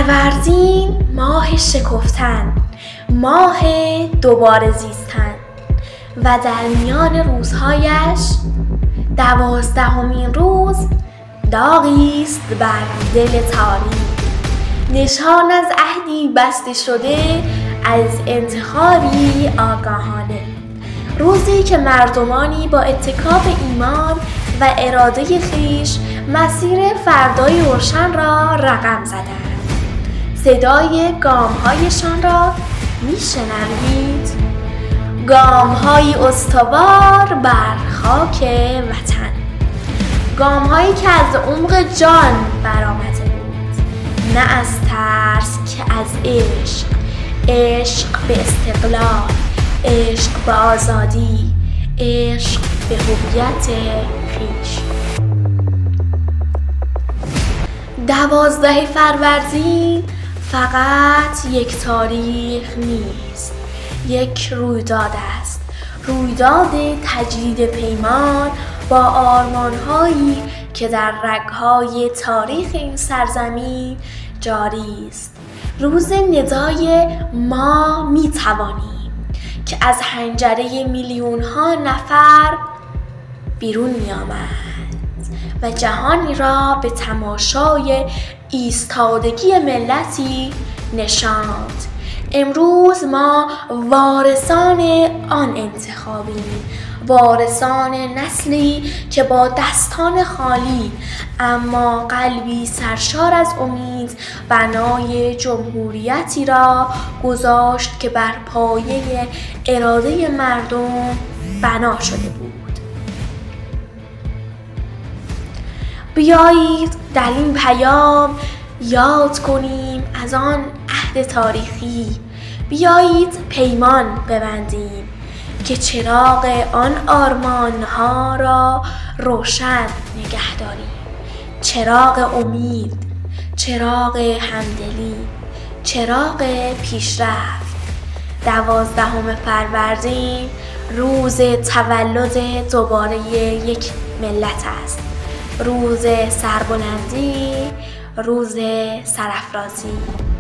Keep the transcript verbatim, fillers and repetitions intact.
فروردین ماه شکفتن، ماه دوباره زیستن و در میان روزهایش دوازدهمین روز داغی است بر دل تاریک، نشان از عهدی بسته شده از انتخابی آگاهانه، روزی که مردمانی با اتکا به ایمان و اراده خویش مسیر فردای روشن را رقم زدند. صدای گام‌هایشان را می‌شنوید؟ گام‌های استوار بر خاک وطن، گام‌هایی که از عمق جان برآمده بود، نه از ترس که از عشق، عشق به استقلال، عشق به آزادی، عشق به هویت خویش. دوازده فروردین فقط یک تاریخ نیست، یک رویداد است، رویداد تجدید پیمان با آرمان‌هایی که در رگ‌های تاریخ این سرزمین جاری است. روز ندای ما می‌توانیم که از حنجره میلیون‌ها نفر بیرون می‌آمد و جهانی را به تماشای ایستادگی ملتی نشاند. امروز ما وارثان آن انتخابیم، وارثان نسلی که با دستان خالی اما قلبی سرشار از امید بنای جمهوریتی را گذاشت که بر پایه اراده مردم بنا شده بود. بیایید در این پیام یاد کنیم از آن عهد تاریخی، بیایید پیمان ببندیم که چراغ آن آرمان‌ها را روشن نگه داریم، چراغ امید، چراغ همدلی، چراغ پیشرفت. دوازدهم فروردین روز تولد دوباره یک ملت است، روز سربلندی، روز سرافرازی.